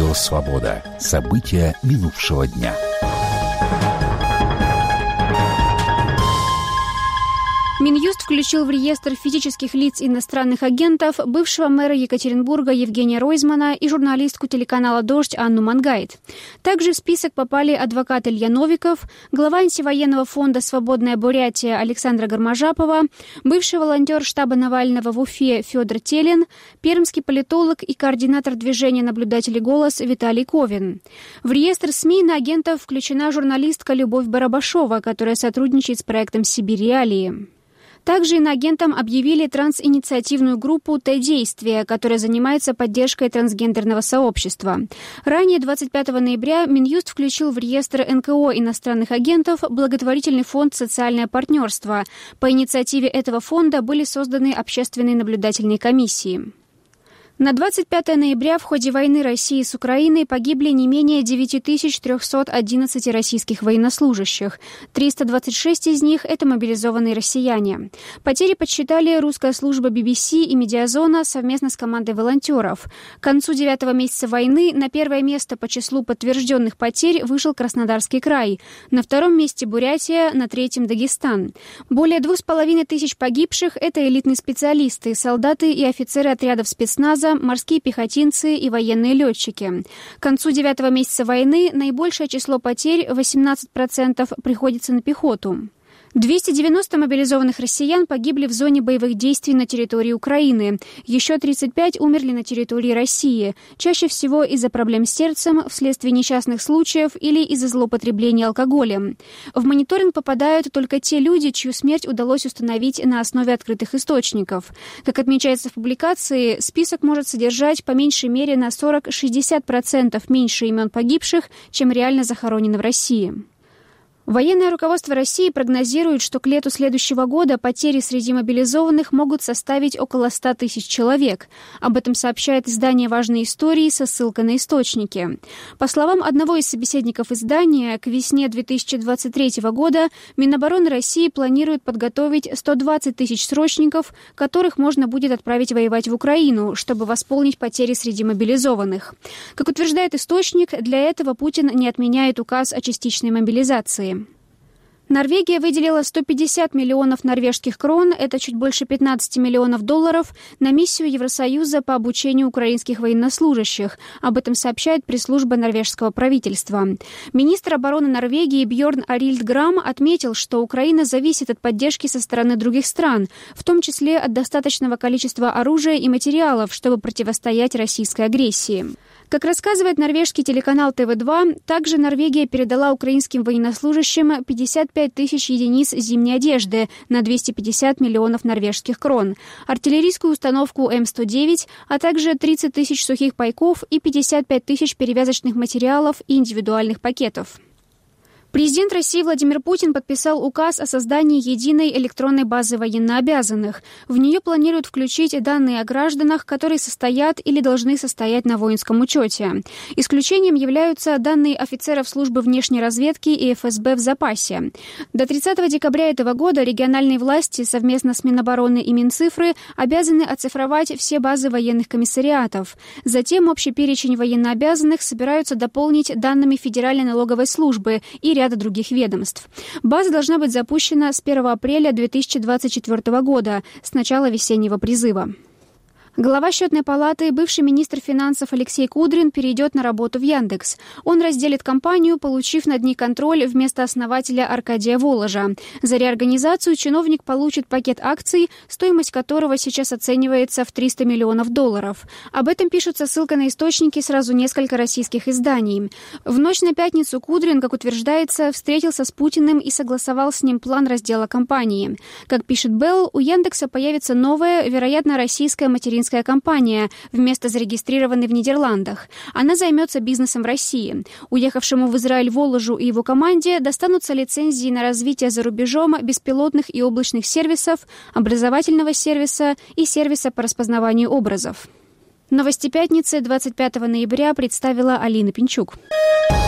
Радио «Свобода». События минувшего дня. Минюст включил в реестр физических лиц иностранных агентов бывшего мэра Екатеринбурга Евгения Ройзмана и журналистку телеканала «Дождь» Анну Мангайт. Также в список попали адвокат Илья Новиков, глава антивоенного фонда «Свободная Бурятия» Александра Гармажапова, бывший волонтер штаба Навального в Уфе Федор Телин, пермский политолог и координатор движения наблюдателей «Голос» Виталий Ковин. В реестр СМИ на агентов включена журналистка Любовь Барабашова, которая сотрудничает с проектом «Сибирь-Реалии». Также иноагентом объявили трансинициативную группу «Т-действие», которая занимается поддержкой трансгендерного сообщества. Ранее, 25 ноября, Минюст включил в реестр НКО иностранных агентов благотворительный фонд «Социальное партнерство». По инициативе этого фонда были созданы общественные наблюдательные комиссии. На 25 ноября в ходе войны России с Украиной погибли не менее 9311 российских военнослужащих. 326 из них – это мобилизованные россияне. Потери подсчитали русская служба BBC и Медиазона совместно с командой волонтеров. К концу 9-го месяца войны на первое место по числу подтвержденных потерь вышел Краснодарский край. На втором месте Бурятия, на третьем – Дагестан. Более 2500 погибших – это элитные специалисты, солдаты и офицеры отрядов спецназа, морские пехотинцы и военные летчики. К концу 9-го месяца войны наибольшее число потерь, 18%, приходится на пехоту. 290 мобилизованных россиян погибли в зоне боевых действий на территории Украины. Еще 35 умерли на территории России. Чаще всего из-за проблем с сердцем, вследствие несчастных случаев или из-за злоупотребления алкоголем. В мониторинг попадают только те люди, чью смерть удалось установить на основе открытых источников. Как отмечается в публикации, список может содержать по меньшей мере на 40-60% меньше имен погибших, чем реально захоронено в России. Военное руководство России прогнозирует, что к лету следующего года потери среди мобилизованных могут составить около 100 тысяч человек. Об этом сообщает издание «Важные истории» со ссылкой на источники. По словам одного из собеседников издания, к весне 2023 года Минобороны России планирует подготовить 120 тысяч срочников, которых можно будет отправить воевать в Украину, чтобы восполнить потери среди мобилизованных. Как утверждает источник, для этого Путин не отменяет указ о частичной мобилизации. Норвегия выделила 150 миллионов норвежских крон, это чуть больше 15 миллионов долларов, на миссию Евросоюза по обучению украинских военнослужащих. Об этом сообщает пресс-служба норвежского правительства. Министр обороны Норвегии Бьорн Арильд Грам отметил, что Украина зависит от поддержки со стороны других стран, в том числе от достаточного количества оружия и материалов, чтобы противостоять российской агрессии. Как рассказывает норвежский телеканал ТВ2, также Норвегия передала украинским военнослужащим 55 тысяч единиц зимней одежды на 250 миллионов норвежских крон, артиллерийскую установку М109, а также 30 тысяч сухих пайков и 55 тысяч перевязочных материалов и индивидуальных пакетов. Президент России Владимир Путин подписал указ о создании единой электронной базы военнообязанных. В нее планируют включить данные о гражданах, которые состоят или должны состоять на воинском учете. Исключением являются данные офицеров службы внешней разведки и ФСБ в запасе. До 30 декабря этого года региональные власти совместно с Минобороны и Минцифры обязаны оцифровать все базы военных комиссариатов. Затем общий перечень военнообязанных собираются дополнить данными Федеральной налоговой службы и ряда других ведомств. База должна быть запущена с 1 апреля 2024 года, с начала весеннего призыва. Глава Счетной палаты, бывший министр финансов Алексей Кудрин перейдет на работу в Яндекс. Он разделит компанию, получив над ней контроль вместо основателя Аркадия Воложа. За реорганизацию чиновник получит пакет акций, стоимость которого сейчас оценивается в $300 миллионов. Об этом пишут со ссылкой на источники сразу несколько российских изданий. В ночь на пятницу Кудрин, как утверждается, встретился с Путиным и согласовал с ним план раздела компании. Как пишет Белл, у Яндекса появится новая, вероятно, российская материнская компания, вместо зарегистрированной в Нидерландах. Она займется бизнесом в России. Уехавшему в Израиль Воложу и его команде достанутся лицензии на развитие за рубежом беспилотных и облачных сервисов, образовательного сервиса и сервиса по распознаванию образов. Новости пятницы 25 ноября представила Алина Пинчук.